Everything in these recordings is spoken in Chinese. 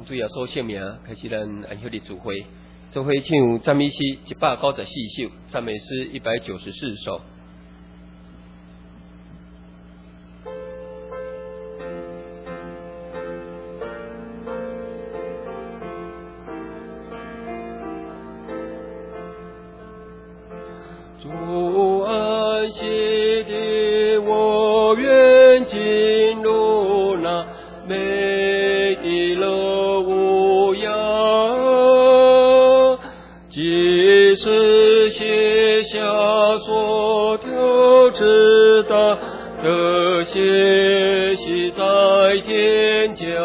主耶稣圣名开始咱安息日聚会，做伙唱赞美诗194首，赞美诗194首。主安息的我愿进入那美的乐无涯，即使写下所条知道的歇息在天家，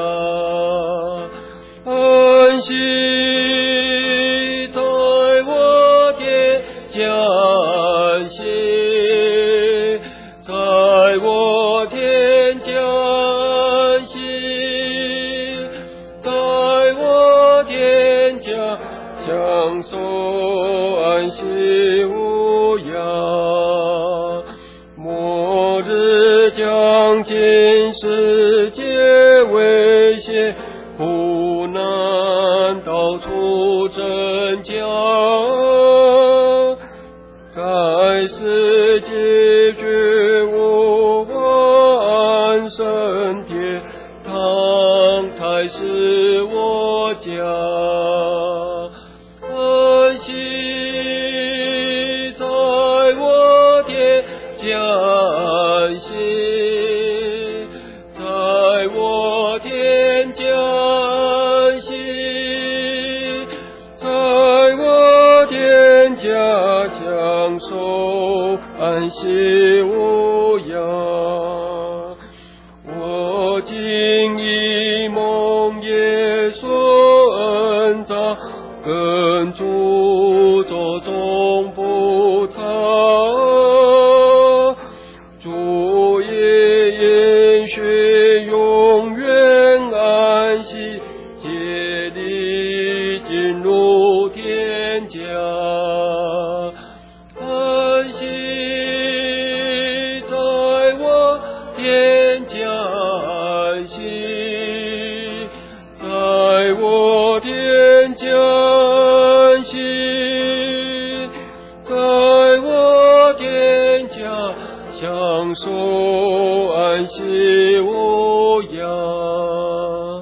安息在我的家。在我天家息，在我天家享受安息无涯。末日将近，世界危险，苦难到处增加。在世界绝无安身天堂，才是我家。安息在我天家息，在我天家息，在我天家享受安息无涯。我今以蒙耶稣恩召，跟主走总不差。主也应许永远安息，竭力进入天家。安息在我天家息，在我天家息，在我天家享受安息无涯。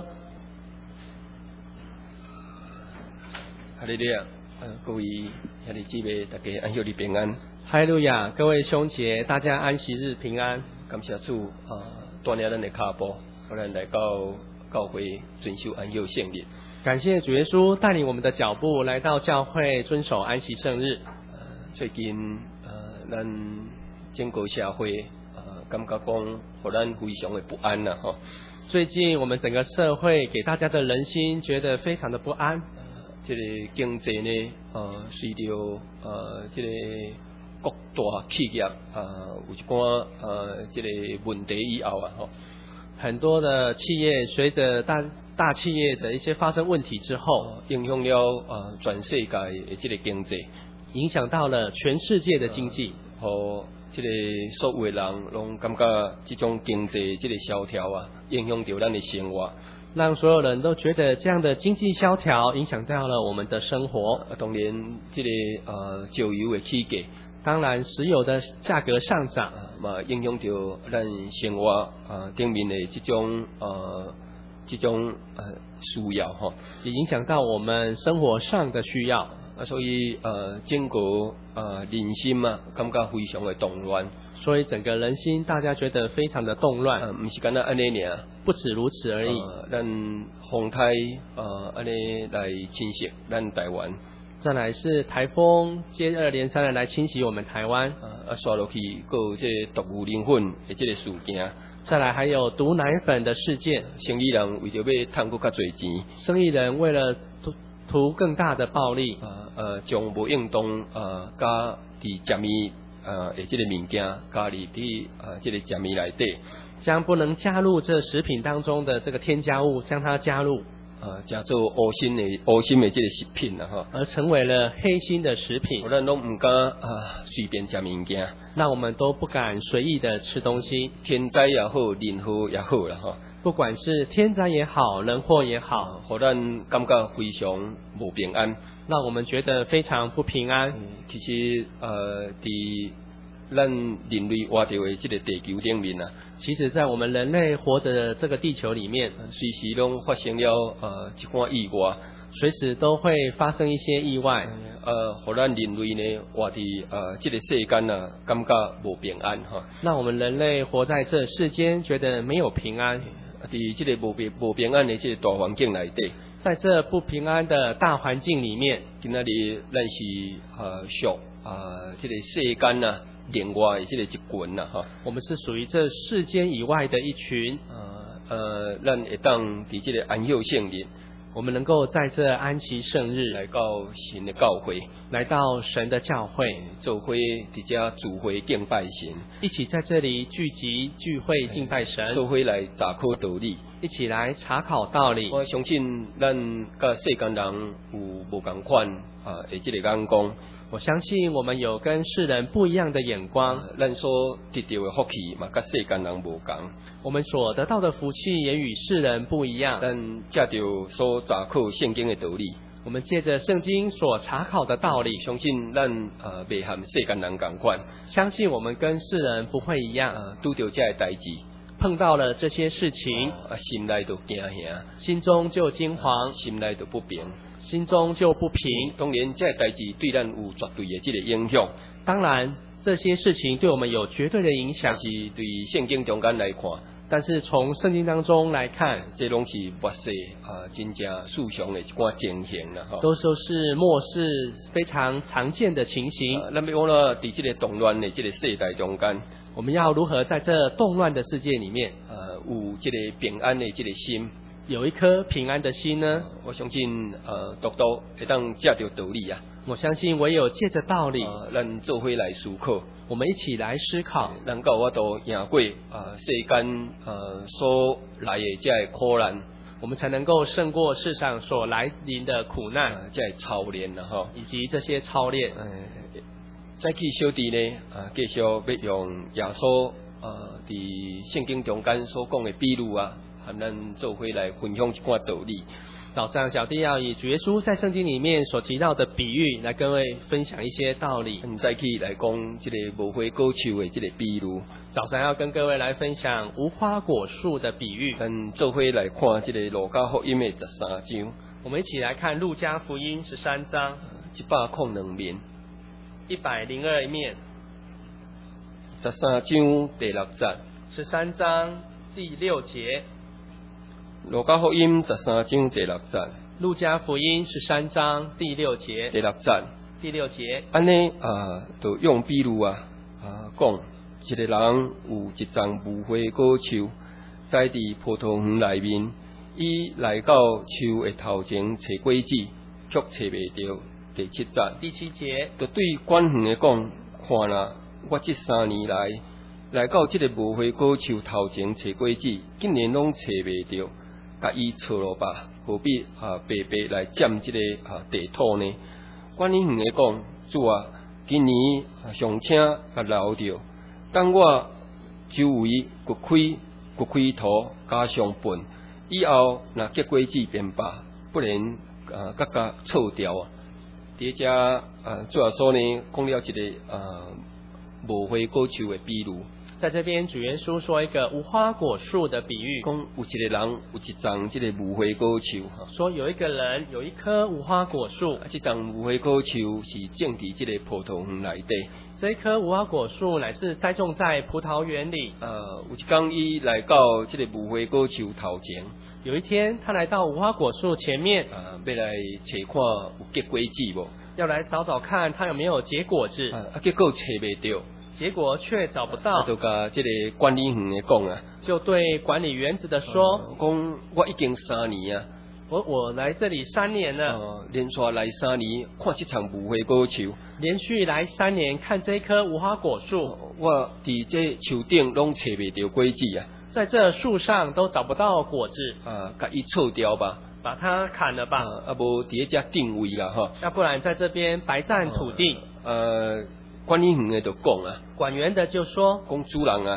哈利路亚！各位兄弟姊妹，大家安息日平安。 哈利路亚！各位兄姐，大家安息日平安。 感谢主带领咱的脚步，互咱来到教会遵守安息圣日。 感谢主耶稣带领我们的脚步来到教会遵守安息圣日。 最近咱整个社会感觉讲，互咱非常的不安啦吼。 最近我们整个社会给大家的人心觉得非常的不安。 这个经济呢，随着这个各大企业有一寡这个问题以后吼， 很多的企业随着大企业的一些发生问题之后， 影响了全世界的这个经济， 影响到了全世界的经济。 这个所有的人拢感觉这种经济这个萧条影响到咱的生活。 让所有人都觉得这样的经济萧条影响到了我们的生活。 当然，这个石油的起价， 当然石油的价格上涨， 影响到咱生活顶面的这种需要吼， 也影响到我们生活上的需要。 所以整个人心感觉非常的动乱。 所以整个人心大家觉得非常的动乱。 不是单单安尼尔， 不止如此而已。 咱风台安尼来侵袭咱台湾。 再来是台风接二连三的来侵袭我们台湾。 刷落去，还有这毒物磷粉的这个事件。 再来还有毒奶粉的事件。 生意人为着要赚更较多钱， 生意人为了图更大的暴利， 将无应当加伫食面的这个物件加入伫这个食面内底， 将不能加入这食品当中的这个添加物，将它加入， 加做黑心的这个食品啦吼， 而成为了黑心的食品。 咱拢唔敢随便食物件， 那我们都不敢随意的吃东西。 天灾也好，人祸也好啦吼， 不管是天灾也好，人祸也好， 互咱感觉非常无平安， 让我们觉得非常不平安。 其实伫咱人类活着的这个地球顶面啊， 其实在我们人类活着的这个地球里面， 随时拢发生了一寡意外， 随时都会发生一些意外， 互咱人类呢活伫这个世间啊，感觉无平安哈。 让我们人类活在这世间觉得没有平安。 伫这个无平安的这个大环境内底， 在这不平安的大环境里面， 今仔日咱是属这个世间啊另外的这个一群呐哈。 我们是属于这世间以外的一群。 咱会当伫这个安息圣日， 我们能够在这安息圣日来到神的教会， 来到神的教会， 做伙伫遮聚会敬拜神， 一起在这里聚集聚会敬拜神， 做伙来查考道理， 一起来查考道理。 我相信咱甲世间人有无共款的这个眼光。 我相信我们有跟世人不一样的眼光， 咱所得到的福气嘛，甲世间人无共。 我们所得到的福气也与世人不一样。 咱借着所查考圣经的道理， 我们借着圣经所查考的道理， 相信咱袂和世间人共款。 相信我们跟世人不会一样。 拄到这代志， 碰到了这些事情， 心内就惊吓， 心中就惊惶， 心内就不平。 心中就不平。 当然，这代志对咱有绝对的这个影响。 当然，这些事情对我们有绝对的影响。 但是对圣经中间来看， 但是从圣经当中来看， 这拢是末世真正世上的一寡情形啦， 都是末世非常常见的情形。 咱要讲了，在这个动乱的这个世代中间， 我们要如何在这动乱的世界里面， 有这个平安的这个心。 有一颗平安的心呢？ 我相信独独会当借着道理啊。 我相信唯有借着道理， 咱做伙来思考， 我们一起来思考， 能够我都赢过世间所来的这个苦难， 我们才能够胜过世上所来临的苦难， 这个操练啦吼， 以及这些操练。 再去小弟呢，继续要用耶稣伫圣经中间所讲的比喻啊。和咱做伙来分享一寡道理。 早上小弟要以主耶稣在圣经里面所提到的比喻来跟各位分享一些道理。 再去来讲这个无花果树的这个比喻。 早上要跟各位来分享无花果树的比喻。 咱做伙来看这个路加福音的13章。 我们一起来看路加福音13章 102面 ，102面。 13章第6节。 13章第6节。 路加福音13章第6节。 路加福音13章第6节。 第6节。 第6节。 安尼就用比喻讲，一个人有一丛无花果树，栽伫葡萄园内面，伊来到树的头前找果子，却找袂到。第7节。 第7节。 就对管园的讲，看啦，我这3年来到这个无花果树头前找果子，竟然拢找袂到。甲伊错了吧，何必白白来占这个地土呢？管理员讲，主啊，今年上请甲留着，等我周围掘开土，加上粪，以后若结果子便罢，不然甲错掉啊！伫遮主要说呢，讲了一个无花果树的比喻。 在这边主耶稣说一个无花果树的比喻， 讲有一个人有一丛这个无花果树， 说有一个人有一棵无花果树， 这丛无花果树是种伫这个葡萄园内底。 这一棵无花果树乃是栽种在葡萄园里。 有一天伊来到这个无花果树头前， 有一天他来到无花果树前面， 要来找看有结果子无， 要来找找看它有没有结果子。 结果找袂到。 结果却找不到， 就甲这个管理员的讲啊， 就对管理园子的说， 讲我已经3年啊， 我来这里3年了， 连续来3年看这场无花果树， 连续来3年看这棵无花果树， 我伫这树顶拢找袂到果子啊， 在这树上都找不到果子， 甲伊错掉吧， 把它砍了吧， 无伫遮定位啦哈， 要不然在这边白占土地。 管理员的就讲啊， 管园的就说， 讲主人啊，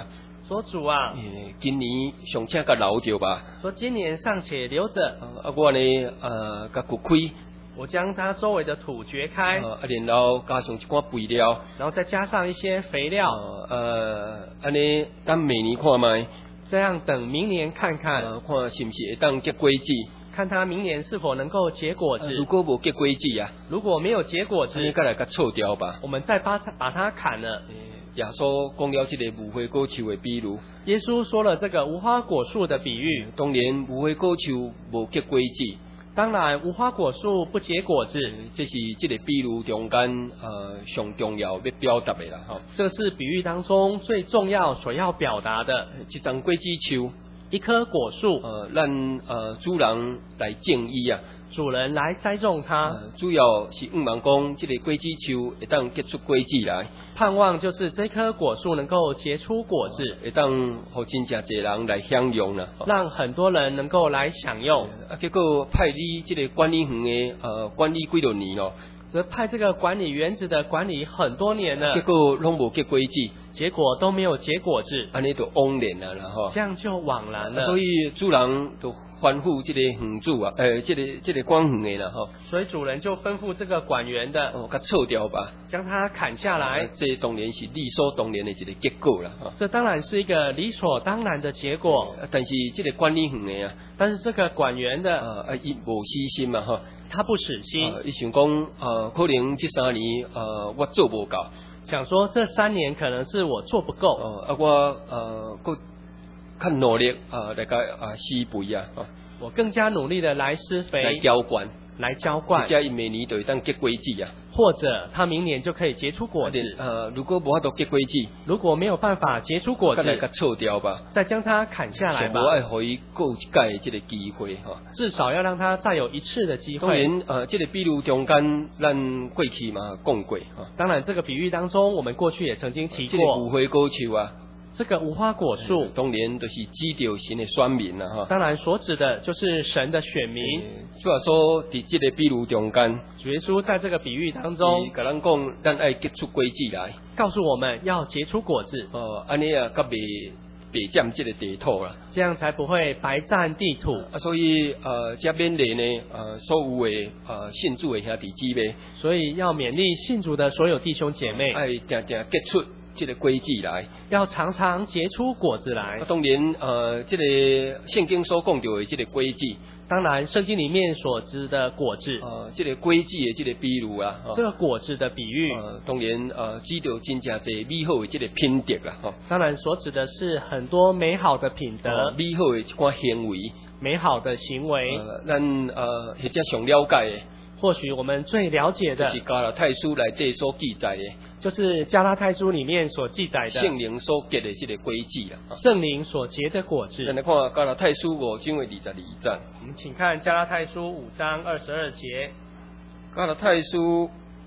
说主啊， 今年尚且甲留着吧， 说今年尚且留着， 我呢甲掘开， 我将它周围的土掘开， 然后加上一寡肥料， 然后再加上一些肥料， 安尼等明年看卖， 这样等明年看看， 看是不是会当结果子。 看它明年是否能够结果子。 如果无结果子啊， 如果没有结果子， 再来甲错掉吧。 我们再把它砍了。 耶稣讲了这个无花果树的比喻， 耶稣说了这个无花果树的比喻。 当然无花果树无结果子， 当然无花果树不结果子， 这是这个比喻中间上重要要表达的啦哈。 这是比喻当中最重要所要表达的。 一丛果子树。 一棵果树， 咱主人来种伊啊， 主人来栽种它， 主要是希望讲，这个果子树会当结出果子来， 盼望就是这棵果树能够结出果子， 会当互真正侪人来享用啦， 让很多人能够来享用。 结果派你这个管理员的管理几多年咯， 则派这个管理园子的管理很多年了， 结果拢无结果子。 结果都没有结果子， 安尼就枉然啦哈， 这样就枉然了。 所以主人就吩咐这个园主啊，这个管园的啦哈。 所以主人就吩咐这个管园的， 甲撤掉吧， 将它砍下来。 这当然是理所当然的一个结果啦哈。 这当然是一个理所当然的结果。 但是这个管理园的啊， 但是这个管园的伊无死心嘛哈， 他不死心， 伊想讲可能这3年我做无够。 想说这3年可能是我做不够， 我较努力来个施肥啊， 我更加努力的来施肥， 来浇灌， 或者伊明年就会当结果子啊， 或者他明年就可以结出果子。 如果无法度结果子， 如果没有办法结出果子， 再来甲错掉吧， 再将它砍下来吧。 我爱互伊过一届这个机会哈， 至少要让他再有一次的机会。 当然这个比如中间咱过去嘛讲过哈， 当然这个比喻当中我们过去也曾经提过， 这个无花果树啊。 这个无花果树， 当然就是指着神的选民啦哈。 当然所指的就是神的选民。 主要说伫这个比喻中间， 主耶稣在这个比喻当中， 甲咱讲，咱爱结出果子来， 告诉我们要结出果子。 安尼啊，甲白占这个地土啦， 这样才不会白占地土。 所以这勉励呢，所有的信主的兄弟姊妹， 所以要勉励信主的所有弟兄姐妹， 爱定定结出这个果子来， 要常常结出果子来。 当然，这个圣经所讲到的这个果子， 当然圣经里面所指的果子， 这个果子的这个比喻啊， 这个果子的比喻， 当然指到真正侪美好的这个品德啦， 当然所指的是很多美好的品德， 美好的一寡行为， 美好的行为， 咱或者上了解的。 或许我们最了解的， 就是加拉太书内底所记载的， 就是加拉太书里面所记载的圣灵所结的这个果子啦， 圣灵所结的果子。 咱来看加拉太书5章的22节。 我们请看加拉太书5章22节。 加拉太书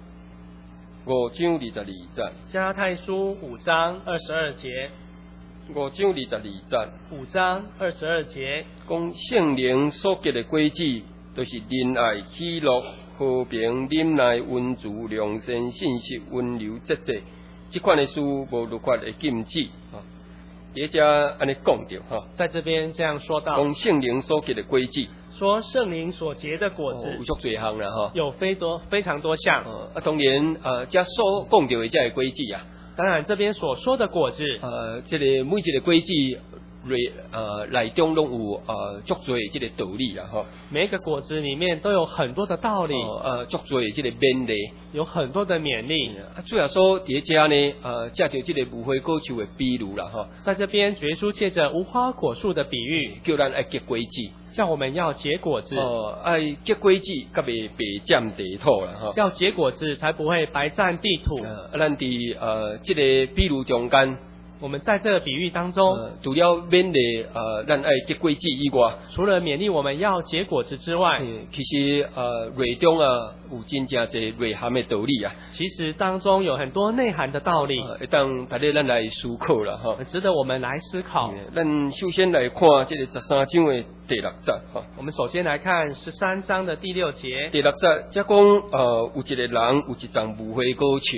5章22节。 加拉太书5章22节。 5章22节。 5章22节。 讲圣灵所结的果子，就是仁爱、喜乐、和平、忍耐、温柔、良善、信实、温柔、节制。这款的事无律法会禁止。伫遮安尼讲着哈， 在这边这样说到， 讲圣灵所结的果子， 说圣灵所结的果子， 有足多项啦哈， 有非常多项。 当然遮所讲到的遮个果子啊， 当然这边所说的果子， 这个每一个果子。内中拢有足多的这个道理啦吼， 每一个果子里面都有很多的道理， 足多的这个勉励， 有很多的勉励。 主要说伫遮呢，借着这个无花果树的比喻啦吼， 在这边主耶稣借着无花果树的比喻， 叫咱爱结果子， 叫我们要结果子， 爱结果子，甲袂白占地土啦吼， 要结果子才不会白占地土。 咱伫这个比喻中间。 我们在这个比喻当中， 除了勉励咱爱结果子以外， 除了勉励我们要结果子之外， 其实内中有真正侪内涵的道理啊。 其实当中有很多内涵的道理， 会当大家咱来思考啦哈， 值得我们来思考。 咱首先来看这个13章的第6节哈。 我们首先来看13章的第6节。 第6节，则讲有一个人有一丛无花果树。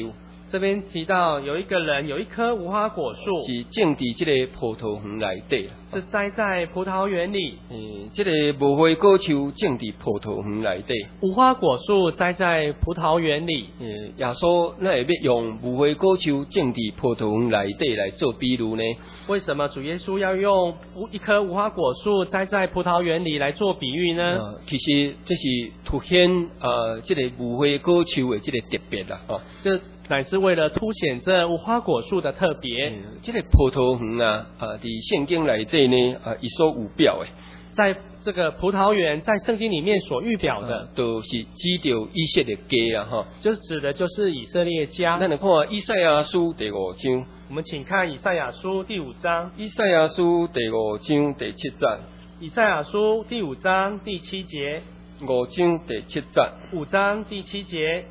这边提到有一个人有一棵无花果树， 是种伫这个葡萄园内底， 是栽在葡萄园里。 这个无花果树种伫葡萄园内底， 无花果树栽在葡萄园里。 耶稣那会要用无花果树种伫葡萄园内底来做比喻呢？ 为什么主耶稣要用一棵无花果树栽在葡萄园里来做比喻呢？ 其实这是凸显这个无花果树的这个特别啦， 这乃是为了凸显这无花果树的特别。 这个葡萄园伫圣经内底呢伊所有表的， 在这个葡萄园在圣经里面所预表的， 都是指着以色列家啊， 就是指的就是以色列家。 咱来看以赛亚书第5章， 我们请看以赛亚书第5章。 以赛亚书第5章第7节。 以赛亚书第5章第7节。 5章第7节。 5章第7节。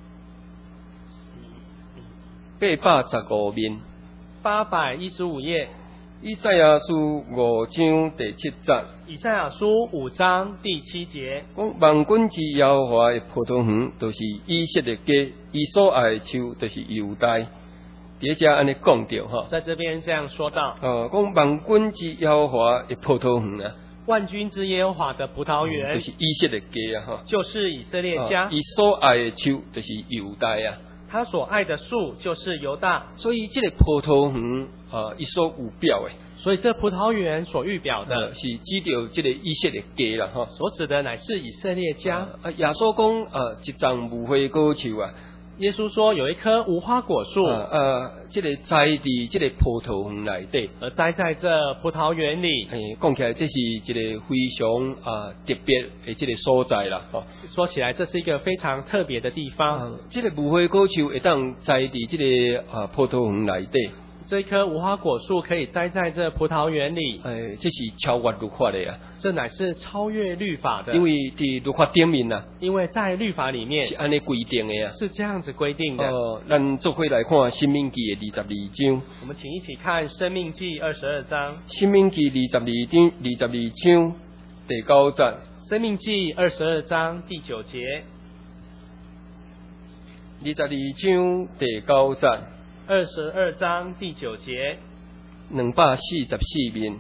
815面。 815页。 以赛亚书5章第7节。 以赛亚书5章第7节。 讲万军之耶和华的葡萄园，就是以色列家，伊所爱的树，就是犹大。伫遮安尼讲着哈， 在这边这样说到。 讲万军之耶和华的葡萄园啊。 万军之耶和华的葡萄园， 就是以色列家啊， 就是以色列家。 伊所爱的树，就是犹大啊。 他所爱的树就是犹大。 所以这个葡萄园伊所有表的。 所以这葡萄园所预表的， 是指着这个以色列家啦， 所指的乃是以色列家。 耶稣讲一丛无花果树啊。 耶稣说有一棵无花果树， 这个栽伫这个葡萄园内底， 而栽在这葡萄园里。 讲起来这是一个非常特别的这个所在啦。 说起来这是一个非常特别的地方。 这个无花果树会当栽伫这个葡萄园内底。 这一棵无花果树可以栽在这葡萄园里， 这是超越律法的啊！ 这乃是超越律法的， 因为伫律法顶面啊， 因为在律法里面是安尼规定的啊， 是这样子规定的。 咱做伙来看《申命记》的22章。 我们请一起看《申命记》22章。 《申命记》22章第9节。《 申命记》22章第9节。 22章第9节。 22章第9节。 244面。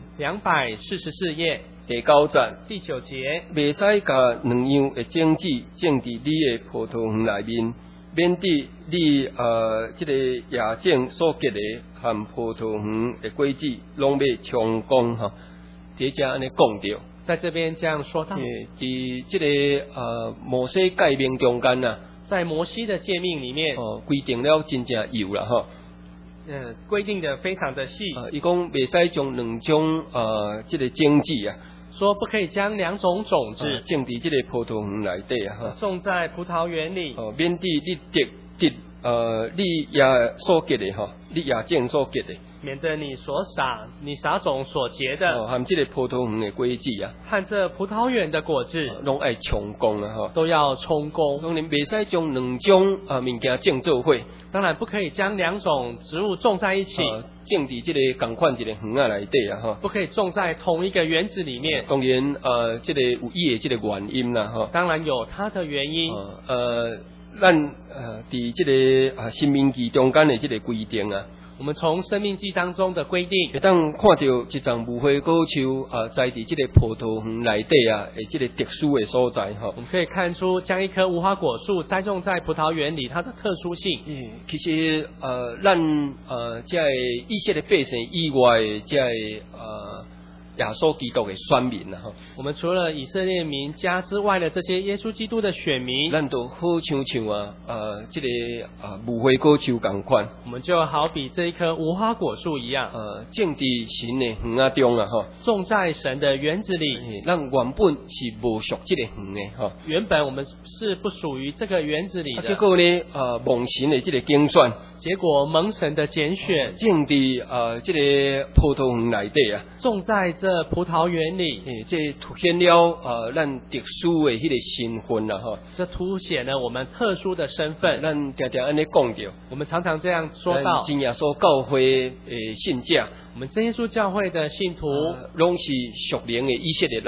244页。 第9节。 第9节。 袂使甲两样的种子种伫你的葡萄园内面，免得你这个野种所结的和葡萄园的果子拢要充公哈。这只安尼讲着， 在这边这样说到。 伫这个摩西诫命中间啊。 在摩西的诫命里面， 规定了真正有啦哈。 规定的非常的细。 伊讲袂使将两种这个种子啊， 说不可以将两种种子种伫这个葡萄园内底啊哈。 种在葡萄园里。 免得你你也所结的哈，你也种所结的。 免得你撒种所结的， 和这个葡萄园的果子啊， 和这葡萄园的果子， 拢爱充公啊哈， 都要充公。 当然袂使将两种物件种做伙， 当然不可以将两种植物种在一起， 种伫这个同款一个园仔内底啊哈， 不可以种在同一个园子里面。 当然这个有伊的这个原因啦哈， 当然有它的原因。 咱伫这个申命记中间的这个规定啊。 我们从生命记当中的规定， 会当看到一丛无花果树栽伫这个葡萄园内底啊，这个特殊的所在哈。 我们可以看出，将一棵无花果树栽种在葡萄园里，它的特殊性。 其实咱这以色列百姓以外的这耶稣基督的选民啊哈。 我们除了以色列民家之外的这些耶稣基督的选民， 咱都好像这个无花果树同款。 我们就好比这一棵无花果树一样， 种伫神的园仔中啊哈， 种在神的园子里。 咱原本是无属这个园的哈。 原本我们是不属于这个园子里的。 结果呢，蒙神的这个拣选， 结果蒙神的拣选， 种伫这个葡萄园内底啊， 种在这葡萄园里。 这凸显了咱特殊的迄个身份啦哈。 这凸显了我们特殊的身份。 咱常常安尼讲着， 我们常常这样说到， 真耶稣教会信者， 我们真耶稣教会的信徒， 拢是属灵的以色列人。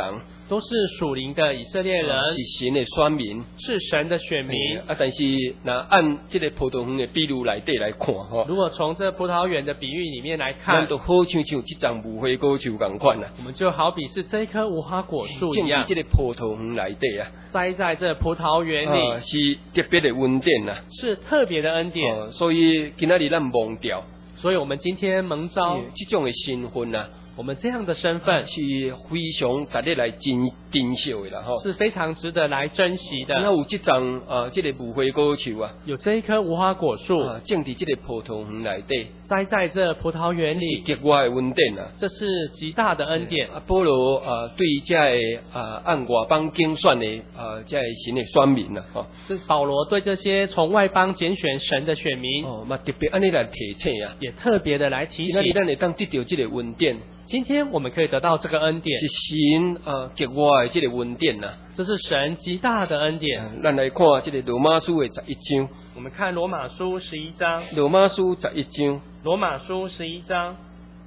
都是属灵的以色列人， 是神的选民， 是神的选民。 但是那按这个葡萄园的比喻内底来看如果从这葡萄园的比喻里面来看， 咱都好像这丛无花果树同款啦。 我们就好比是这一棵无花果树一样， 这个葡萄园内底啊， 栽在这葡萄园里， 是特别的恩典呐， 是特别的恩典。 所以今仔日咱忘掉， 所以我们今天蒙召这种的身份啊。 我们这样的身份是非常值得来珍惜的啦， 是非常值得来珍惜的。 那有这种这个无花果树啊， 有这一棵无花果树， 种在这个葡萄园内底， 栽在这葡萄园里， 是极外的恩典啊， 这是极大的恩典。 保罗对这按外邦拣选的这神的选民啊， 这保罗对这些从外邦拣选神的选民， 特别安尼来提醒啊， 也特别的来提醒。 咱会当得到这个恩典。 今天我们可以得到这个恩典， 是神极外的这个恩典呐， 这是神极大的恩典。 咱来看这个罗马书的11章， 我们看罗马书11章， 罗马书11章， 罗马书11章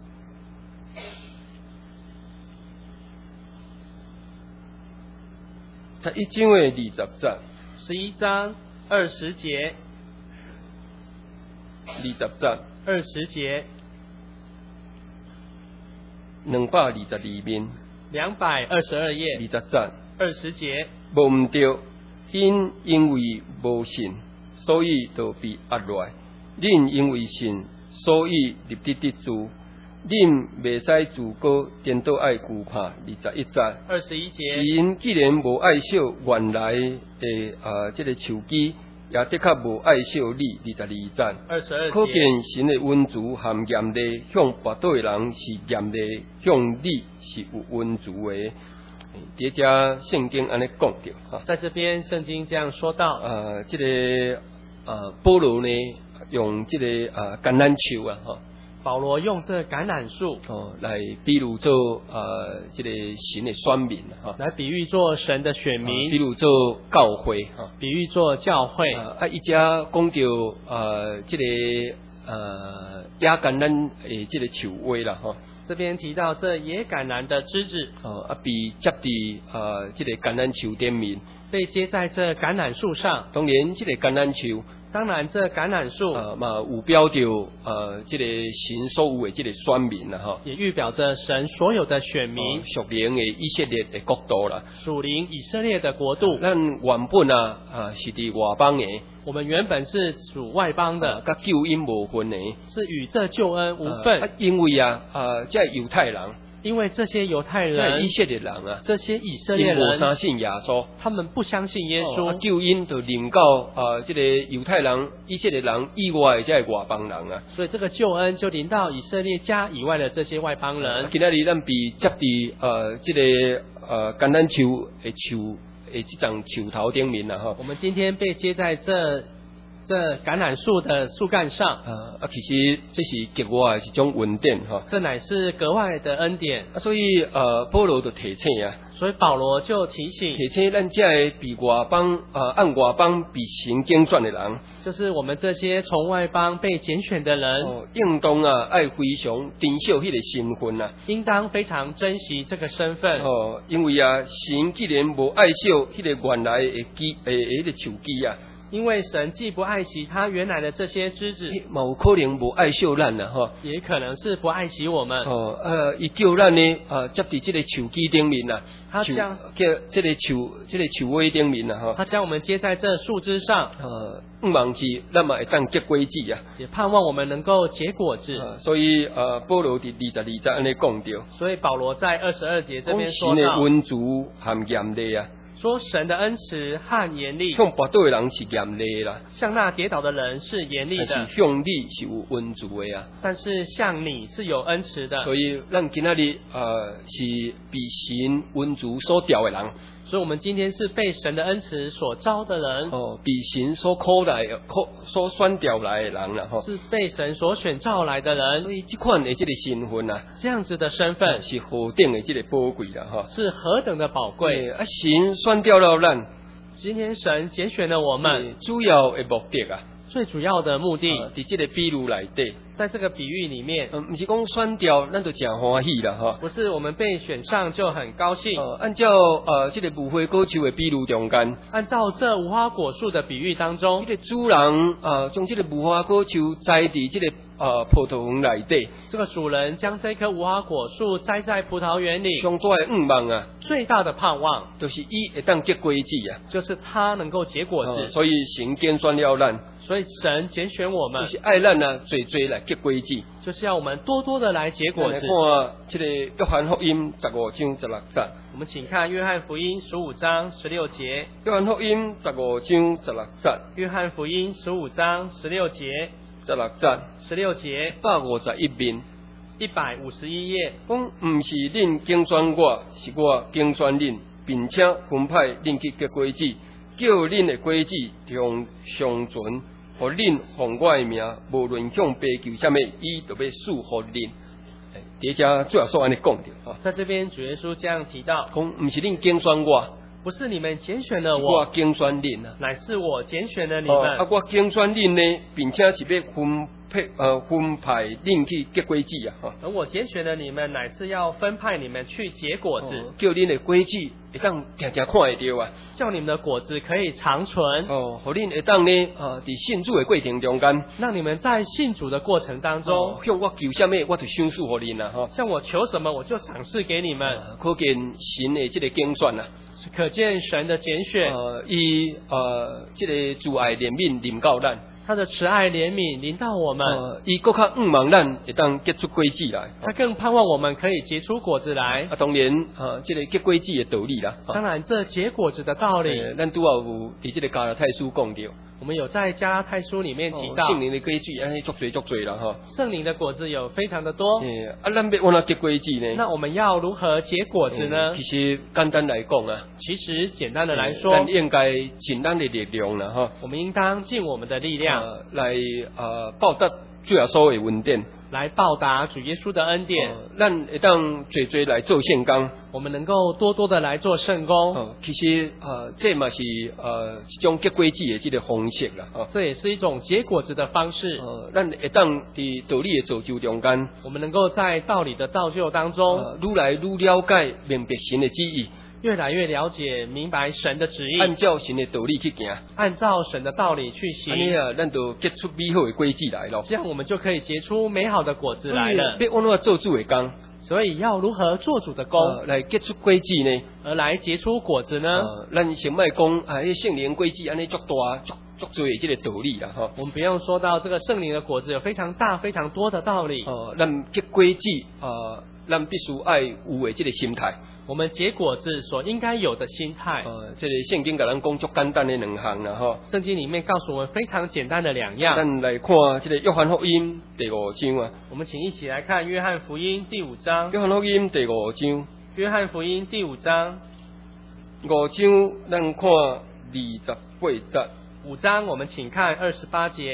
11章的20节 ，11章20节 ，20节 ，20节。 222面 ，222页 ，20节 ，20节。 无毋对，因为无信，所以就被压落。恁因为信，所以立得住。恁袂使自高，颠倒爱惧怕。21节 ，21节。 神既然无爱惜原来的这个树基，也的确无爱惜你。22节 ，22节。 可见神的恩慈含严厉，向别倒的人是严厉，向你是有恩慈的。伫遮圣经安尼讲着在这边圣经这样说到， 这个保罗呢用这个橄榄树啊保罗用这橄榄树来比如做这个神的选民来比喻做神的选民， 比如做教会比喻做教会伊遮讲到这个野橄榄的这个树话啦这边提到这野橄榄的枝子被接伫这个橄榄树顶面， 被接在这橄榄树上。 当然这个橄榄树当然这橄榄树有表着这个神所有的这个选民啦也预表着神所有的选民， 属灵的以色列的国度啦， 属灵以色列的国度。 咱原本是伫外邦的， 我们原本是属外邦的， 甲救恩无分的， 是与这救恩无分。 因为这犹太人， 因为这些犹太人， 这以色列人这些以色列人无相信耶稣， 他们不相信耶稣， 救恩就临到这个犹太人、以色列人以外的这外邦人所以这个救恩就临到以色列家以外的这些外邦人。 今仔日咱被接伫这个橄榄树的树的这种树头顶面我们今天被接在这橄榄树的树干上其实这是极外的一种恩典这乃是格外的恩典所以保罗就提醒所以保罗就提醒咱这个被外邦按外邦被神拣选的人， 就是我们这些从外邦被拣选的人， 应当爱非常珍惜迄个身份应当非常珍惜这个身份因为神既然无爱惜迄个原来的迄个树基因为神既不爱惜他原来的这些枝子， 有可能无爱惜咱也可能是不爱惜我们伊叫咱呢接伫这个树基顶面他将这个树尾顶面他将我们接在这树枝上毋忘记咱嘛会当结果子也盼望我们能够结果子所以保罗伫22节安尼讲着， 所以保罗在22节这边说到， 神的恩慈含严厉说神的恩慈和严厉， 向跋倒的人是严厉啦， 向那跌倒的人是严厉的， 但是向你是有恩慈的但是向你是有恩慈的。 所以咱今仔日是被神恩慈所调的人， 所以我们今天是被神的恩慈所招的人被神所所选调来的人是被神所选召来的人。 所以这款的这个身份这样子的身份是何等的这个宝贵是何等的宝贵神选调了咱， 今天神拣选了我们主要的目的最主要的目的在这个比喻内底， 在这个比喻里面， 不是讲选调，咱就真欢喜啦哈。 不是我们被选上就很高兴。 按照这个无花果树的比喻中间， 按照这无花果树的比喻当中， 这个主人将这个无花果树栽伫这个葡萄园内底， 这个主人将这棵无花果树栽在葡萄园里， 上大的愿望啊， 最大的盼望就是伊会当结果子啊， 就是它能够结果子。 所以神拣选了咱， 所以神拣选我们， 就是爱咱啊，多来结果子， 就是要我们多多的来结果子。 看这个约翰福音15章16节， 我们请看约翰福音15章16节。 约翰福音15章16节， 约翰福音15章16节。 16节 16节 151面 ，151页。 讲唔是恁拣选我，是我拣选恁，并且分派恁去结果子，叫恁的果子向上存，互恁奉我的名，无论向爸求什么，伊就要赐互恁。第这最后说安尼讲着在这边主耶稣这样提到， 讲唔是恁拣选我， 不是你们拣选了我拣选恁啊， 乃是我拣选了你们。 我拣选恁呢，并且是要分派恁去结果子啊。 而我拣选了你们，乃是要分派你们去结果子， 叫恁的果子会当常常看会到啊， 叫你们的果子可以长存。 互恁会当呢伫信主的过程中间， 让你们在信主的过程当中， 向我求什么，我就赏赐互恁啊。 向我求什么，我就赏赐给你们。 可见神的这个拣选啊， 可见神的拣选。 伊这个慈爱怜悯临到咱， 他的慈爱怜悯临到我们， 伊更较盼望咱会当结出果子来， 他更盼望我们可以结出果子来。 当然这个结果子的道理啦， 当然这结果子的道理， 咱拄有伫这个加拉太书讲到。 我们有在加拉太书里面提到， 圣灵的果子安尼足多啦哈。 圣灵的果子有非常的多。 咱要往哪结果子呢？ 那我们要如何结果子呢？ 其实简单来讲啊， 其实简单的来说， 咱应该尽咱的力量啦哈。 我们应当尽我们的力量来报答主耶稣的恩典， 来报答主耶稣的恩典。 咱会当多来做圣工， 我们能够多多的来做圣工。 其实这嘛是一种结果子的这个方式啦。 这也是一种结果子的方式。 咱会当伫道理的造就中间， 我们能够在道理的造就当中， 愈来愈了解明白神的旨意。 越来越了解明白神的旨意， 按照神的道理去行， 按照神的道理去行， 安尼啊，咱就结出美好的果子来咯。 这样我们就可以结出美好的果子来了。 要按怎做主的工？ 所以要如何做主的工， 来结出果子呢？ 而来结出果子呢？ 咱先莫讲圣灵果子安尼足大足多的这个道理啦哈。 我们不用说到这个圣灵的果子有非常大非常多的道理。 咱结果子咱必须爱有的这个心态。 我们结果子所应该有的心态。 这个圣经甲咱讲足简单的两项啦哈。 圣经里面告诉我们非常简单的两样。 咱来看这个约翰福音第5章啊。 我们请一起来看约翰福音第5章。 约翰福音第5章。 约翰福音第5章。 5章咱看28节。 5章我们请看28节。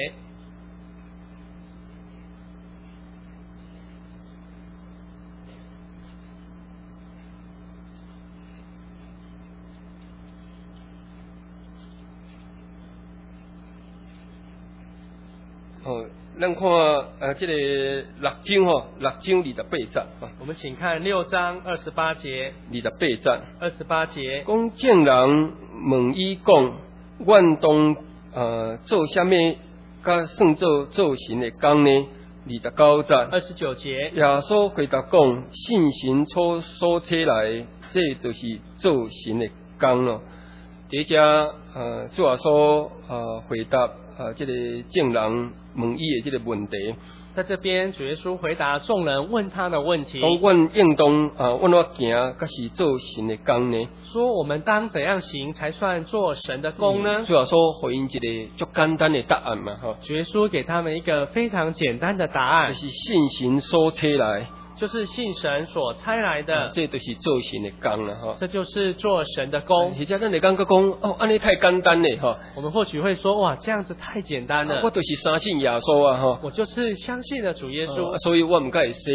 咱看这个6章6章28节。 我们请看6章28节。 28节。 28节。 讲证人问伊讲，阮当做啥物，甲算做神的工呢？29节。 29节。 耶稣回答讲，信神所差来，这就是做神的工咯。第一只主耶稣回答这个证人问伊的这个问题。 在这边，主耶稣回答众人问他的问题。 讲阮应当阮怎行，甲是做神的工呢？ 说我们当怎样行才算做神的工呢？ 主耶稣回应一个足简单的答案嘛，哈。 主耶稣给他们一个非常简单的答案， 就是信神所差来。 就是信神所差来的， 这就是做神的工了哈。 这就是做神的工。 或者咱会感觉讲安尼太简单了哈。 我们或许会说，哇，这样子太简单了。 我就是相信耶稣啊哈。 我就是相信了主耶稣， 所以我唔该会洗礼。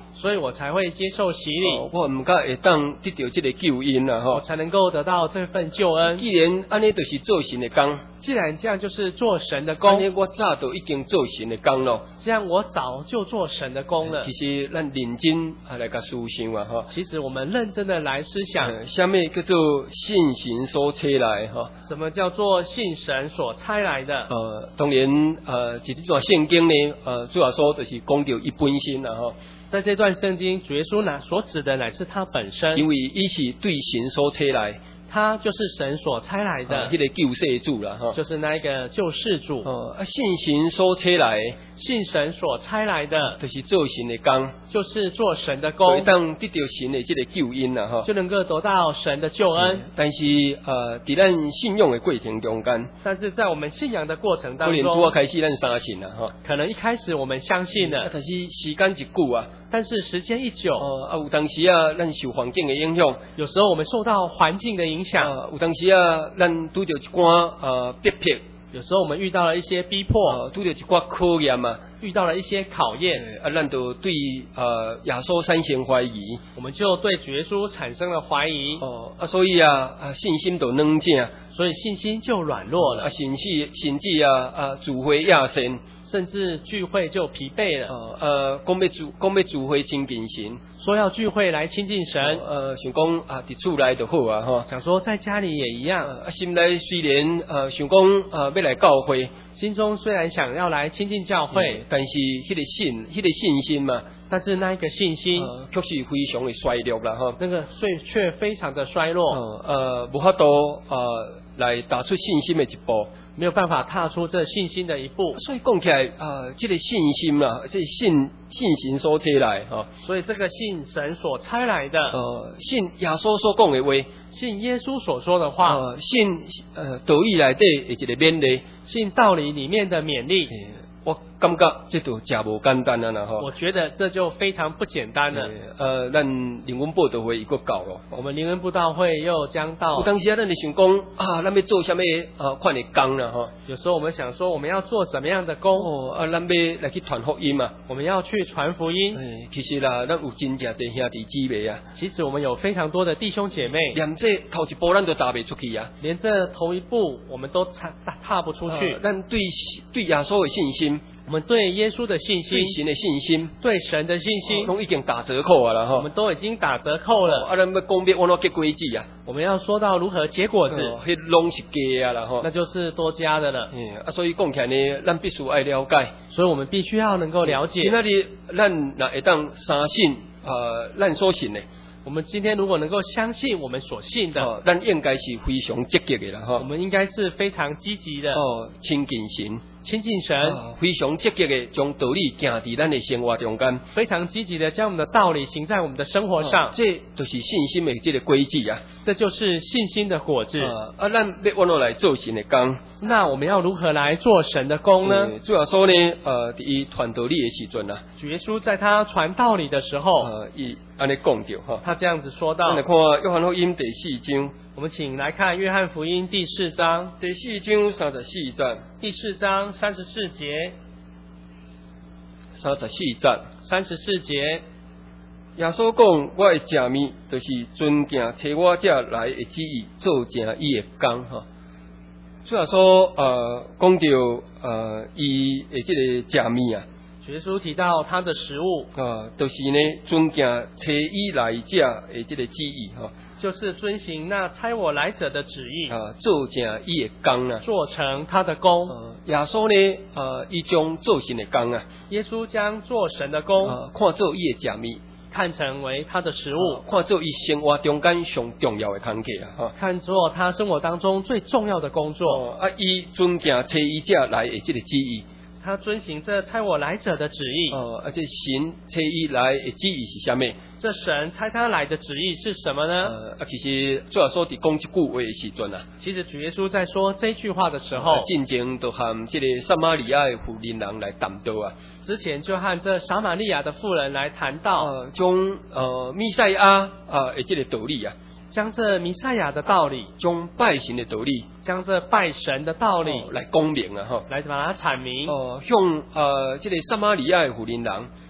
所以我才会接受洗礼， 我唔敢会当得到这个救恩啦我才能够得到这份救恩。 既然安尼就是做神的工， 既然这样就是做神的安尼工， 我早就已经做神的工咯。 这样我早就做神的工了。 其实咱认真来甲思想啊， 其实我们认真的来思想， 什么叫做信心所差来什么叫做信神所差来的？ 当然这段圣经呢，主要说就是讲到伊本身啦在这段圣经，主耶稣所指的乃是他本身， 因为伊是对神所差来， 他就是神所差来的， 迄个救世主啦就是那一个救世主。 信神所差来， 信神所差来的， 就是做神的工， 就是做神的可以工， 当得到神的这个救恩啦就能够得到神的救恩。 但是伫咱信仰的过程中间， 但是在我们信仰的过程当可能拄中， 开始咱相信啦可能一开始我们相信了， 但是时间一久啊， 但是时间一久， 有当时咱受环境的影响， 有时候我们受到环境的影响， 有当时咱拄着一寡逼迫， 有时候我们遇到了一些逼迫， 拄着一寡考验啊， 遇到了一些考验， 咱就对耶稣产生怀疑， 我们就对主耶稣产生了怀疑， 所以信心就软正， 所以信心就软弱了， 甚至聚会亚神， 甚至聚会就疲惫了。 讲要聚会亲近神， 说要聚会来亲近神， 想讲伫厝内就好啊想说在家里也一样， 心内虽然想讲要来教会， 心中虽然想要来亲近教会， 但是迄个信心嘛， 但是那一个信心确实非常的衰弱啦那个却非常的衰弱， 无法度来踏出信心的一步， 没有办法踏出这信心的一步。 所以讲起来这个信心啦，这信心所差来所以这个信神所差来的， 信耶稣所讲的话， 信耶稣所说的话， 信道理内底的一个勉励， 信道理里面的勉励， 我感觉这就真无简单啊我觉得这就非常不简单了。 咱灵恩布道会又搁到咯， 我们灵恩布道会又将到。 有当时咱就想讲咱要做什么款的工啦有时候我们想说我们要做怎么样的工， 咱要来去传福音嘛， 我们要去传福音。 其实啦，咱有真正侪兄弟姊妹啊。 其实我们有非常多的弟兄姐妹， 连这头一步咱都踏袂出去啊， 连这头一步我们都踏不出去。 咱对耶稣的信心， 我们对耶稣的信心， 对神的信心， 对神的信心， 都已经打折扣啊啦我们都已经打折扣了。 咱要讲要安怎结果子啊？ 我们要说到如何结果子， 迄拢是假啊啦那就是多加的了。 所以讲起来呢，咱必须爱了解， 所以我们必须要能够了解。 今仔日咱若会当相信咱所信的。 我们今天如果能够相信我们所信的， 咱应该是非常积极的啦我们应该是非常积极的亲近神， 亲近神， 非常积极的将道理行伫咱的生活中间， 非常积极的将我们的道理行在我们的生活上。 这就是信心的这个轨迹啊， 这就是信心的果子。 咱要安怎来做神的工？ 那我们要如何来做神的工呢？ 主要说呢，伫传道理的时阵啊， 主耶稣在他传道理的时候， 伊安尼讲到他这样子说到。 来看约翰福音第4章， 我们请来看约翰福音第4章， 第4章34节， 第4章34节 ，34节，耶稣讲，我的食面就是遵行找我者来的旨意，做成伊的工主要说讲到伊的这个食面啊。 耶稣提到他的食物就是呢遵行差伊来者的这个旨意就是遵行那差我来者的旨意做成伊的工啊， 做成他的工。 耶稣呢伊将做神的工啊， 耶稣将做神的工看做伊的食面， 看成为他的食物， 看做伊生活中间上重要的工课啊， 看作他生活当中最重要的工作伊遵行差伊者来的这个旨意。 他遵行这差我来者的旨意而且神差伊来的旨意是啥物？ 这神差他来的旨意是什么呢？ 其实主要说伫讲这句话的时阵啊， 其实主耶稣在说这句话的时候， 进前就和这个撒玛利亚的妇人人来谈到啊， 之前就和这撒玛利亚的妇人来谈到将弥赛亚的这个道理啊， 将这弥赛亚的道理， 将拜神的道理， 将这拜神的道理来讲明啊， 来把它阐明。 向这个撒玛利亚的妇人人，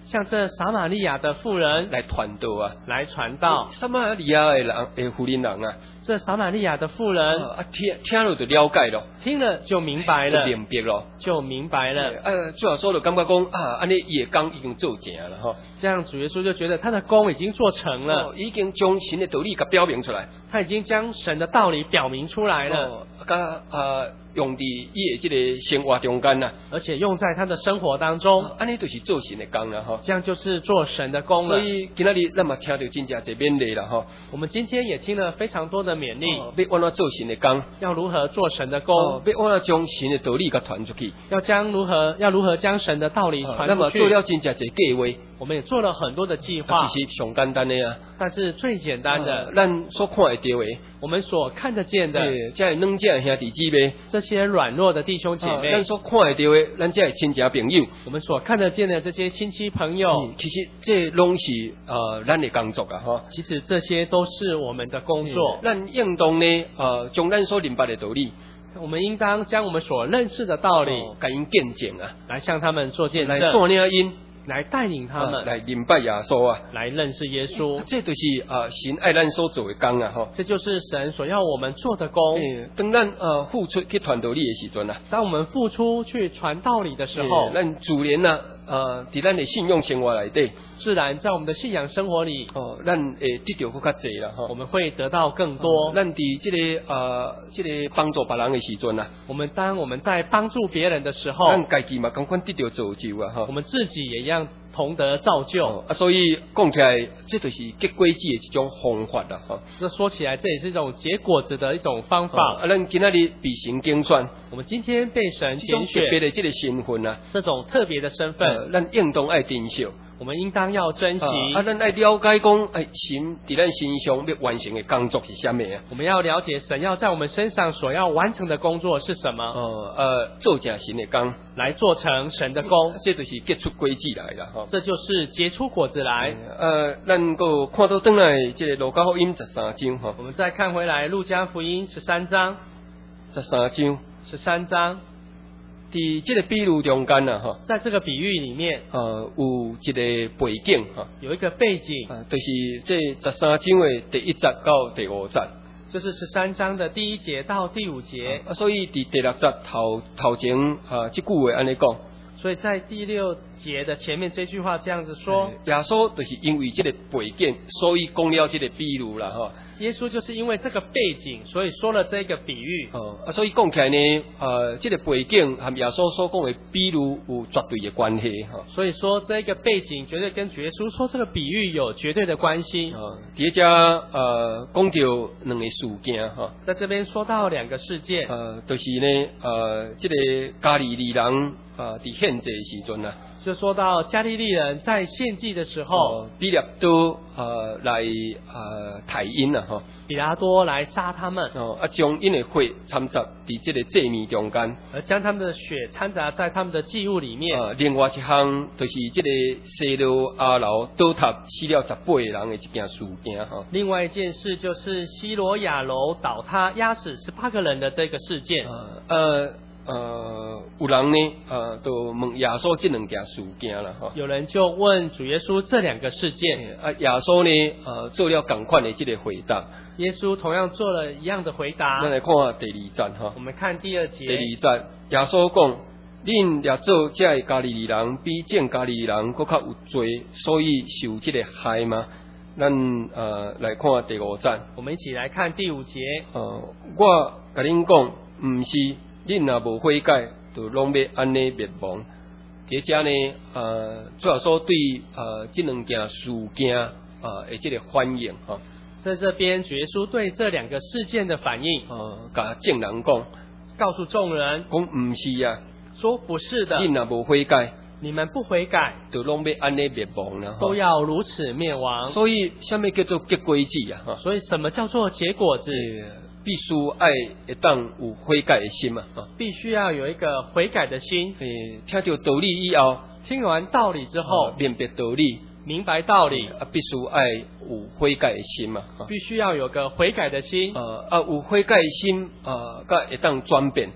像这撒玛利亚的妇人来传道啊， 来传道。 撒玛利亚的人的妇人啊， 这撒玛利亚的妇人听了就了解了， 听了就明白了， 就明白了， 就明白了。 最后说就感觉讲啊，安尼伊的工已经做成了哈。 这样主耶稣就觉得他的工已经做成了， 已经将神的道理给表明出来， 他已经将神的道理表明出来了。 用伫伊的这个生活中间呐， 而且用在他的生活当中， 安尼就是做神的工了哈。 这样就是做神的工了。 所以今仔日咱嘛听到真正侪勉励了哈。 我们今天也听了非常多的勉励， 要安怎做神的工， 要如何做神的工， 要安怎将神的道理给传出去， 要如何将神的道理传出去。 那么做了真正侪计划， 我们也做了很多的计划， 其实上简单的啊， 但是最简单的， 咱所看会到的， 我们所看得见的， 这软弱兄弟姊妹， 这些软弱的弟兄姐妹， 咱所看会到的，咱这亲戚朋友， 我们所看得见的这些亲戚朋友， 其实这拢是咱的工作啊哈。 其实这些都是我们的工作。 咱应当呢将咱所明白的道理， 我们应当将我们所认识的道理， 给因见证啊， 来向他们做见证， 来带领因。 来带领他们， 来明白耶稣啊， 来认识耶稣。 这就是神爱咱所做的工啊， 这就是神所要我们做的工。 当咱付出去传道理的时阵啊， 当我们付出去传道理的时候， 咱自然在咱的信用生活里底， 自然在我们的信仰生活里， 咱会得到更较侪啦， 我们会得到更多。 咱伫这个帮助别人的时阵啊， 当我们在帮助别人的时候， 咱家己嘛同款得到造就啊， 我们自己也一样同得造就。 所以讲起来，这就是结果子的一种方法啦， 这说起来，这也是一种结果子的一种方法。 咱今仔日被神拣选， 我们今天被神拣选， 特别的这个身份啊， 这种特别的身份， 咱应当爱珍惜。 我们应当要珍惜。 咱爱了解讲，神在咱身上要完成的工作是什么啊？ 我们要了解神要在我们身上所要完成的工作是什么。 做成神的工， 来做成神的工， 这就是结出果子来了哈。 这就是结出果子来。 咱个看到转来这个路加福音13章哈。 我们再看回来路加福音13章。13章。 伫这个比喻中间啊，哈， 在这个比喻里面， 有一个背景哈， 有一个背景， 就是这13章的第1节到第5节， 就是13章的第1节到第5节。 所以伫第6节头前这句话安尼讲， 所以在第6节的前面这句话这样子说， 耶稣就是因为这个背景，所以讲了这个比喻啦哈。 耶稣就是因为这个背景，所以说了这个比喻。 所以讲起来呢，这个背景和耶稣所讲的比喻有绝对的关系哈。 所以说这个背景绝对跟主耶稣说这个比喻有绝对的关系。 第这讲到两个事件哈， 在这边说到2个事件， 就是呢，这个加利利人在献祭的时阵啊。 就说到加利利人在献祭的时候， 比拉多来抬因啦哈， 比拉多来杀他们， 将因的血掺杂伫这个祭面中间， 而将他们的血掺杂在他们的祭物里面。 另外一项就是这个西罗亚楼倒塌死了18个人的一件事件哈。 另外一件事就是西罗亚楼倒塌压死18个人的这个事件。 有人呢，就问耶稣这2件事件啦，哈。 有人就问主耶稣这2个事件， 耶稣呢，做了同款的这个回答。 耶稣同样做了一样的回答。 咱来看第2节哈。 我们看第2节。 第2节，耶稣讲：恁掠走这个加利利人，比正加利利人搁较有罪，所以受这个害吗？咱来看第5节。 我们一起来看第5节。 我甲恁讲，唔是。恁若无悔改，就拢要安尼灭亡。伫遮呢，主要说对这2件事件的这个反应哈。 在这边，主耶稣对这2个事件的反应， 甲众人讲， 告诉众人， 讲唔是啊， 说不是的。 恁若无悔改， 你们不悔改， 就拢要安尼灭亡了， 都要如此灭亡。 所以，什么叫做结果子啊？ 所以，什么叫做结果子？ 必须爱会当有悔改的心嘛， 必须要有一个悔改的心。 听到道理以后， 听完道理之后， 明白道理， 明白道理， 必须爱有悔改的心嘛， 必须要有个悔改的心。 有悔改的心，甲会当转变，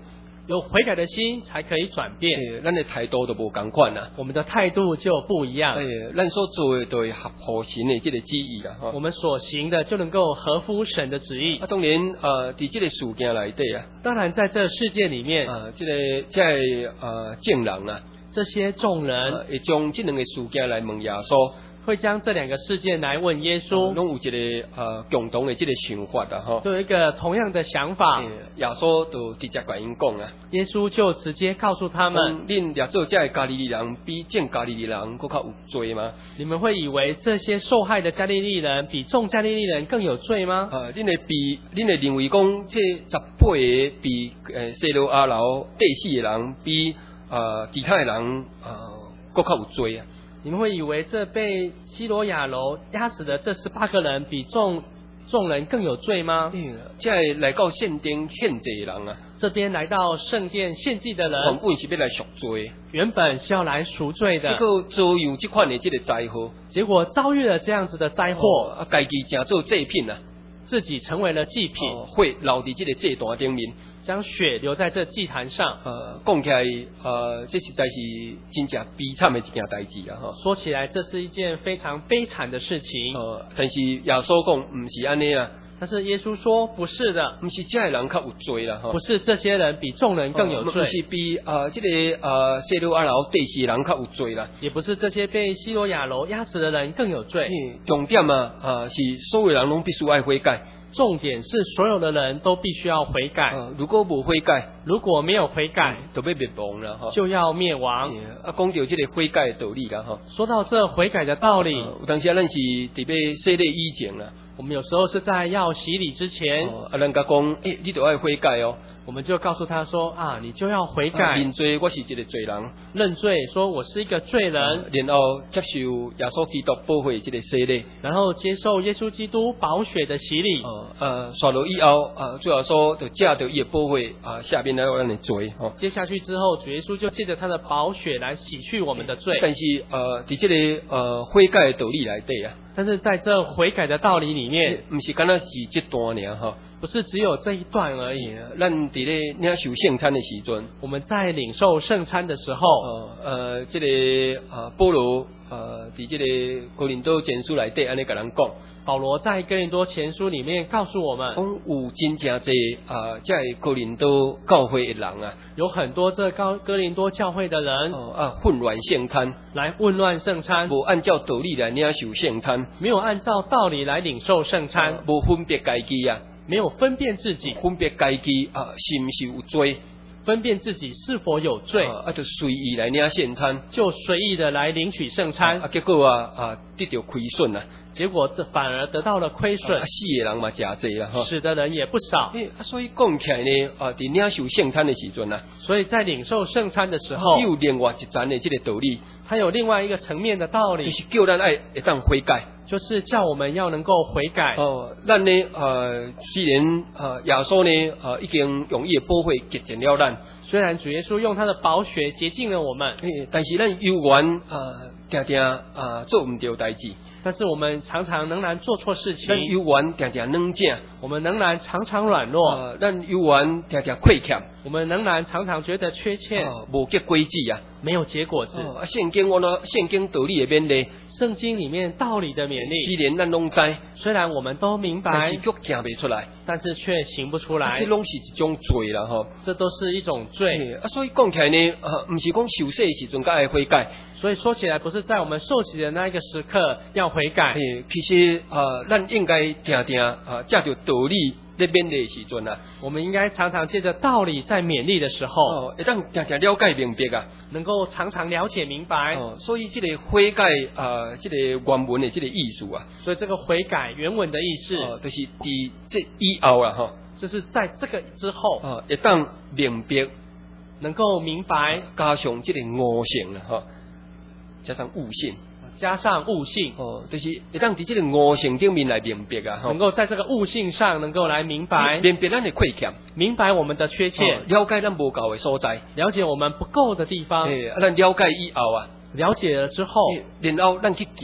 有悔改的心才可以转变， 咱的态度都无同款啦。 我们的态度就不一样， 咱所做的都会合乎神的这个旨意啦。 我们所行的就能够合乎神的旨意。 当然在这个事件内底啊， 当然在这事件里面， 这证人啊， 这些众人会将这两个事件来问耶稣。 会将这两个事件来问耶稣， 拢有一个共同的这个想法的哈， 都有一个同样的想法。 耶稣就直接跟因讲啊， 耶稣就直接告诉他们： 恁掠做这加利利人比众加利利人更较有罪吗？ 你们会以为这些受害的加利利人比众加利利人更有罪吗？ 恁会认为讲这18个比西罗亚楼第4个人比其他的人更较有罪啊？ 你们会以为这被西罗亚楼压死的这18个人比众人更有罪吗？ 这来到圣殿献祭的人啊， 这边来到圣殿献祭的人， 原本是要来赎罪， 原本是要来赎罪的， 结果遭遇这款的这个灾祸， 结果遭遇了这样子的灾祸， 家己成做祭品啊， 自己成为了祭品， 血流在这个祭坛顶面。 将血留在这祭坛上， 讲起来，这实在是真正悲惨的一件代志啊！ 说起来，这是一件非常悲惨的事情。 但是耶稣讲唔是安尼啊。 但是耶稣说不是的， 不是这些人较有罪啦， 不是这些人比众人更有罪， 不是比这个西罗亚楼第4人较有罪啦， 也不是这些被西罗亚楼压死的人更有罪。 重点是所有人拢必须要悔改。 重点是所有的人都必须要悔改。 如果不悔改， 如果没有悔改， 就要灭亡了哈， 就要灭亡。 讲到这个悔改的道理啦哈。 说到这悔改的道理， 有当时咱是特别洗礼以前啦， 我们有时候是在要洗礼之前， 人家讲，你就要悔改哦。 我们就告诉他说你就要悔改， 认罪，我是一个罪人， 认罪，说我是一个罪人， 然后接受耶稣基督宝血这个洗礼， 然后接受耶稣基督宝血的洗礼， 刷落以后，最后说就借着伊的宝血下面来咱的罪接下去之后，主耶稣就借着他的宝血来洗去我们的罪。 但是在这个悔改的道理内底啊， 但是在这悔改的道理里面， 不是单单是这段尔哈， 不是只有这一段而已。 咱在咧领受圣餐的时阵， 我们在领受圣餐的时候， 这个保罗在这个哥林多前书内底安尼甲人讲。 保罗在哥林多前书里面告诉我们， 有真正侪这哥林多教会的人啊， 有很多这哥林多教会的人混乱圣餐， 来混乱圣餐， 无按照道理来领受圣餐， 没有按照道理来领受圣餐， 无分别家己啊， 没有分辨自己， 分别家己是不是有罪， 分辨自己是否有罪， 就随意来领圣餐， 就随意的来领取圣餐， 结果得到亏损啊。 结果反而得到了亏损， 死的人嘛真侪啦， 死的人也不少。 所以讲起来呢，在领受圣餐的时阵啊， 所以在领受圣餐的时候， 有另外一层的这个道理， 它有另外一个层面的道理， 就是叫咱会当悔改， 就是叫我们要能够悔改。 咱呢虽然耶稣呢已经用伊的宝血洁净了咱， 虽然主耶稣用他的宝血洁净了我们， 但是咱犹原常常做唔对代志。 但是我们常常仍然做错事情， 咱犹原常常软正， 我们仍然常常软弱， 咱犹原常常亏欠， 我们仍然常常觉得缺欠， 无结果子啊， 没有结果子。 圣经道理的勉励， 圣经里面道理的勉励， 虽然咱拢知， 虽然我们都明白， 但是却行不出来， 但是却行不出来， 这拢是一种罪啦吼， 这都是一种罪。 所以讲起来呢，不是讲受洗的时阵才会悔改。 所以说起来，不是在我们受洗的那一个时刻要悔改。 其实咱应该常常借着道理在勉励的时阵啊， 我们应该常常借着道理在勉励的时候， 会当常常了解明白啊， 能够常常了解明白。 所以这个悔改这个原文的这个意思啊， 所以这个悔改原文的意思， 就是在这以后啊哈， 就是在这个之后， 会当明白， 能够明白， 加上这个悟性了哈。加上悟性， 就是会当伫这个悟性顶面来明白啊， 能够在这个悟性上能够来明白咱的亏欠， 明白我们的缺欠， 了解咱无够的所在， 了解我们不够的地方， 咱了解以后啊， 了解了之后， 然后咱去行，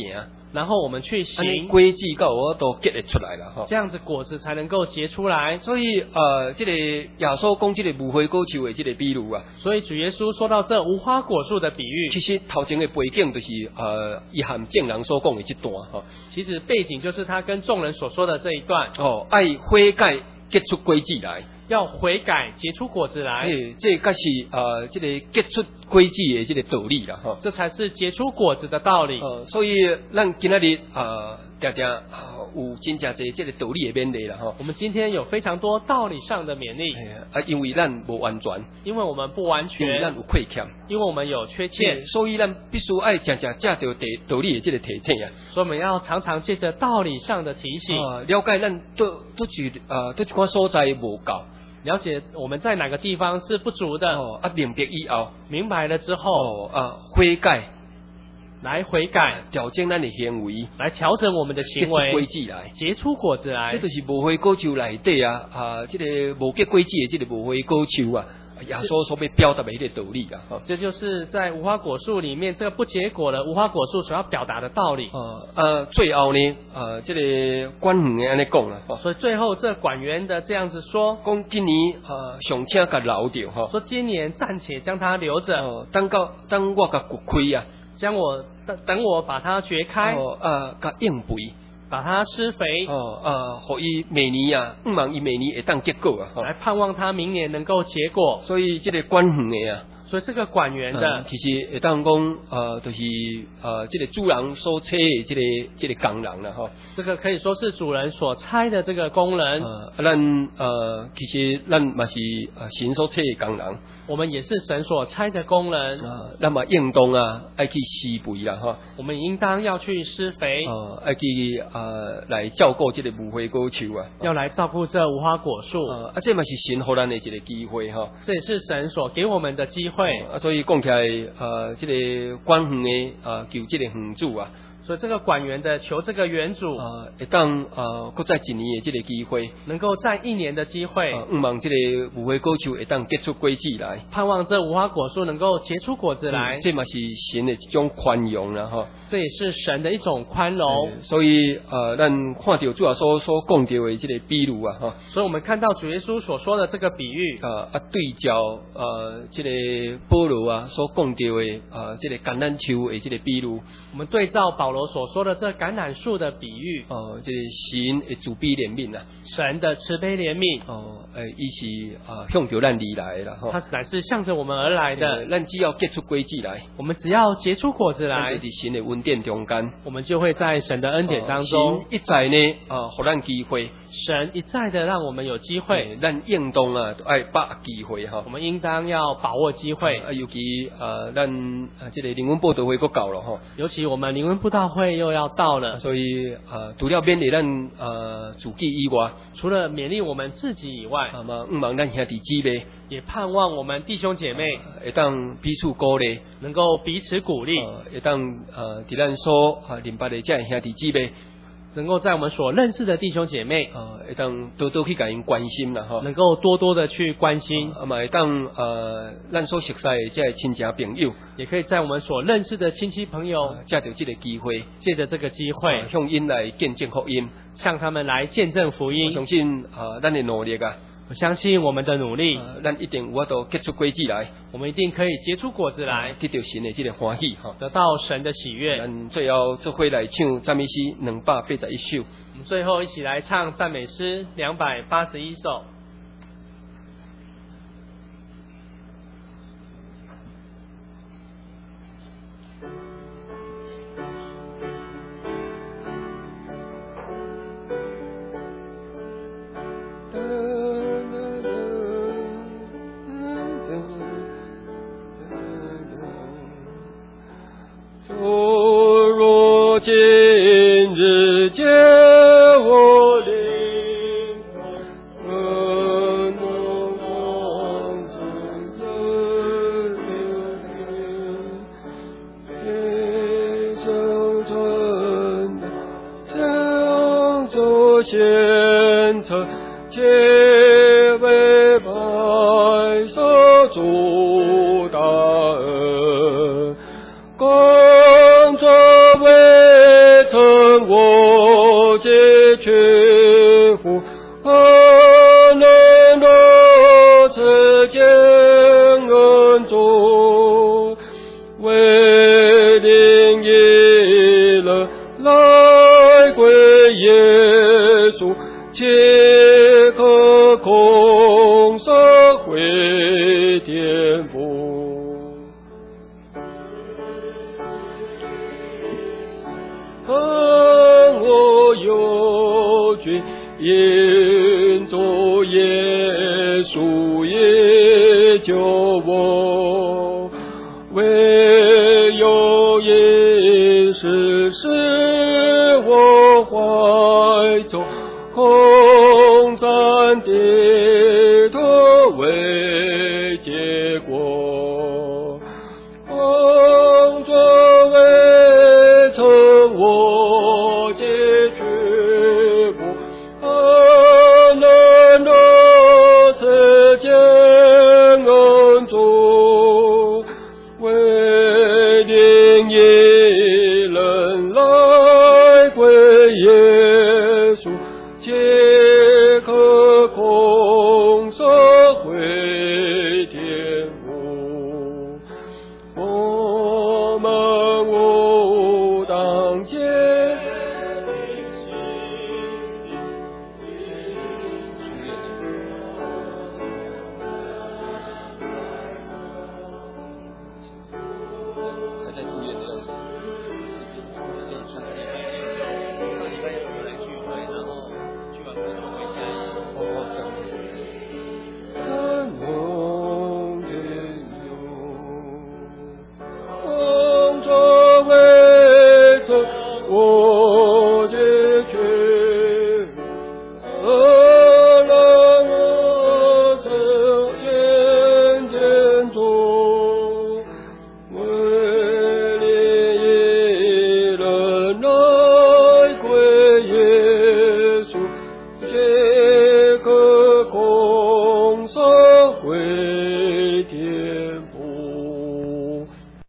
然后我们去安尼行， 果子到我都结得出来了哈。 这样子果子才能够结出来。 所以这个耶稣讲这个无花果树的这个比喻啊， 所以主耶稣说到这无花果树的比喻， 其实头前的背景就是伊含众人所讲的这段哈。 其实背景就是他跟众人所说的这一段， 哦，爱悔改结出果子来。 要悔改结出果子来， 这才是这个结出果子的这个道理啦哈。 这才是结出果子的道理。 所以咱今仔日常常有真正侪这个道理的勉励啦哈。 我们今天有非常多道理上的勉励， 因为咱无完全， 因为我们不完因为咱全， 有亏欠， 因为我们有缺欠， 所以咱必须爱常常借着道理的这个提醒啊。 所以我们要常常借着道理上的提醒， 了解咱都一款所在无够。 了解我们在哪个地方是不足的， 明白以后， 明白了之后， 悔改， 来悔改， 调整咱的行为， 来调整我们的行结出果为， 子来。 结出果子来这。就是无花果树内底这个无结果子的这个无花果树啊，耶稣所要表达的迄个道理啊。 这就是在无花果树里面这个不结果的无花果树所要表达的道理。 最后呢，这个官员安尼讲啦， 所以最后这管员的这样子说， 讲今年上请甲留着哈， 说今年暂且将它留着， 等我甲掘开啊， 等我把它掘开， 甲应肥， 把它施肥， 互伊明年啊，毋望伊明年会当结果啊， 来盼望它明年能够结果。 所以这个官员的啊。 所以这个管园的， 其实会当讲就是这个主人所差的这个工人啦吼。 这个可以说是主人所差的这个工人。 其实咱嘛是神所差的工人。 我们也是神所差的工人。 咱嘛应当爱去施肥啦吼。 我们应当要去施肥。 爱去来照顾这个无花果树啊。 要来照顾这无花果树。 这嘛是神给咱的一个机会吼。 这也是神所给我们的机会。 所以讲起来，这个管园的求这个园主啊， 所以这个管园的求这个园主， 会当搁再一年的这个机会， 能够在一年的机会， 毋望这个无花果树会当结出果子来， 盼望这无花果树能够结出果子来， 这嘛是神的一种宽容啦吼， 这也是神的一种宽容。 所以咱看到主要所讲到的这个比喻啊哈， 所以我们看到主耶稣所说的这个比喻对照这个保罗啊所讲到的这个橄榄树的这个比喻， 我们对照保罗所说的这橄榄树的比喻， 这个神的慈悲怜悯啊， 神的慈悲怜悯， 伊是向着咱而来啦吼， 它乃是向着我们而来的。 咱只要结出果子来， 我们只要结出果子来， 在神的恩典中间， 我们就会在神的恩典当中， 神一再呢给咱机会。 神一再的让我们有机会， 咱应当爱把握机会哈。 我们应当要把握机会。 尤其咱这个灵恩布道会够到了哈。 尤其我们灵恩布道会又要到了， 所以除了勉励咱自己以外， 除了勉励我们自己以外， 毋望咱兄弟姊妹， 也盼望我们弟兄姐妹会当彼此鼓励， 能够彼此鼓励， 会当伫咱所认捌的这兄弟姊妹。 能够在我们所认识的弟兄姐妹， 会当多多去给因关心啦哈， 能够多多的去关心， 嘛会当咱所熟悉的这亲戚朋友， 也可以在我们所认识的亲戚朋友， 借着这个机会， 借着这个机会， 向因来见证福音， 向他们来见证福音。 我相信咱的努力啊。 我相信我们的努力， 咱一定有法度结出果子来， 我们一定可以结出果子来， 得到神的这个欢喜哈， 得到神的喜悦。 咱最后做伙来唱赞美诗281首， 我们最后一起来唱赞美诗281首。 今日见我灵魂，能往生的流年，天生存的将做献策，且为百所主大恩，工作为策。 见恩主，为领一人来归耶稣，且可空社会天父。恨我有罪，因主耶稣也救我，唯有一事使我怀中空战地土为结果，空中未曾我解决过，能如此见恩主，为领一人来归耶稣。